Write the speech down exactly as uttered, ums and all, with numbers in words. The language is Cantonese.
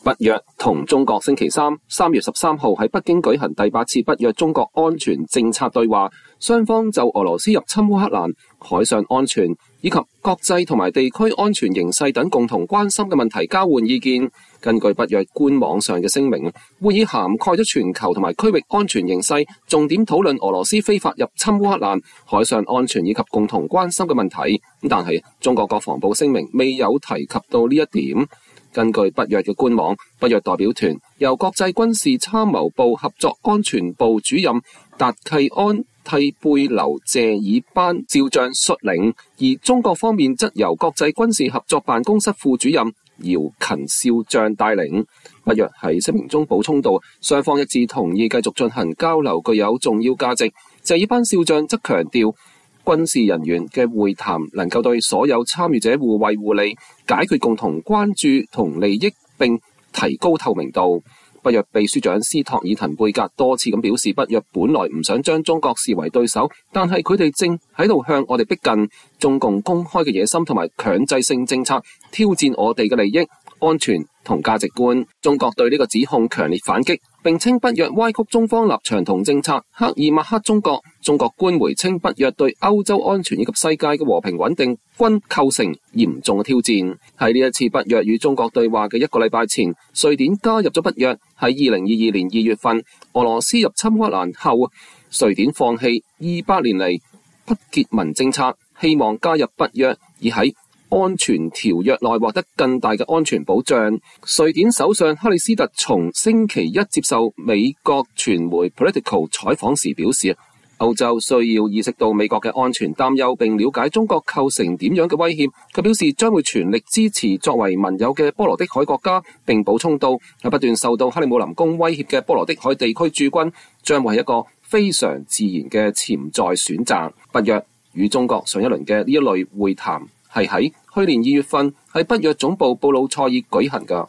北約同中國星期三三月十三號喺北京舉行第八次北約中國安全政策對話，雙方就俄羅斯入侵烏克蘭、海上安全以及國際同埋地區安全形勢等共同關心嘅問題交換意見。根據北約官網上嘅聲明，會議涵蓋咗全球同埋區域安全形勢，重點討論俄羅斯非法入侵烏克蘭、海上安全以及共同關心嘅問題。但係中國國防部聲明未有提及到呢一點。根據北約嘅官網，北約代表團由國際軍事參謀部合作安全部主任達契安替貝留謝爾班少將率領，而中國方面則由國際軍事合作辦公室副主任姚勤少將帶領。北約喺聲明中補充到，雙方一致同意繼續進行交流，具有重要價值。謝爾班少將則強調，軍事人員嘅會談能夠對所有參與者互惠互利，解決共同關注同利益，並提高透明度。北約秘書長斯托爾滕貝格多次咁表示，北約本來唔想將中國視為對手，但係佢哋正喺度向我哋逼近。中共公開嘅野心同埋強制性政策挑戰我哋嘅利益、安全同價值觀。中國對呢個指控強烈反擊，並稱北約歪曲中方立場同政策，刻意抹黑中國。中國官媒稱北約對歐洲安全以及世界嘅和平穩定均構成嚴重嘅挑戰。喺呢一次北約與中國對話嘅一個禮拜前，瑞典加入咗北約。喺二零二二年二月份，俄羅斯入侵烏克蘭後，瑞典放棄二百年嚟不結盟政策，希望加入北約，而喺安全條約內獲得更大嘅安全保障。瑞典首相克里斯特松星期一接受美國傳媒 Political 採訪時表示，歐洲需要意識到美國嘅安全擔憂，並了解中國構成點樣嘅威脅。佢表示將會全力支持作為盟友嘅波羅的海國家，並補充到喺不斷受到克里姆林宮威脅嘅波羅的海地區駐軍將會係一個非常自然嘅潛在選擇。北約與中國上一輪嘅呢一類會談係喺去年二月份喺北約總部布魯塞爾舉行㗎。